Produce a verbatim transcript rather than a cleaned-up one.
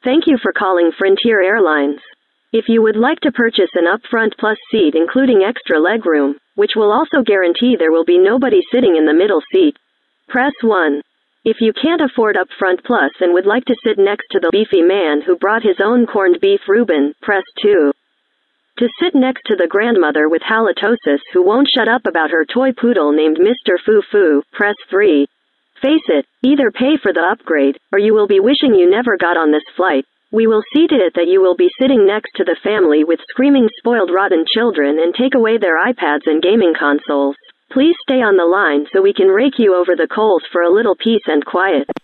Thank you for calling Frontier Airlines. If you would like to purchase an upfront plus seat including extra legroom, which will also guarantee there will be nobody sitting in the middle seat, press one. If you can't afford upfront plus and would like to sit next to the beefy man who brought his own corned beef Reuben, press two. To sit next to the grandmother with halitosis who won't shut up about her toy poodle named Mister Foo Foo, press three. Face it, either pay for the upgrade, or you will be wishing you never got on this flight. We will see to it that you will be sitting next to the family with screaming spoiled rotten children and take away their iPads and gaming consoles. Please stay on the line so we can rake you over the coals for a little peace and quiet.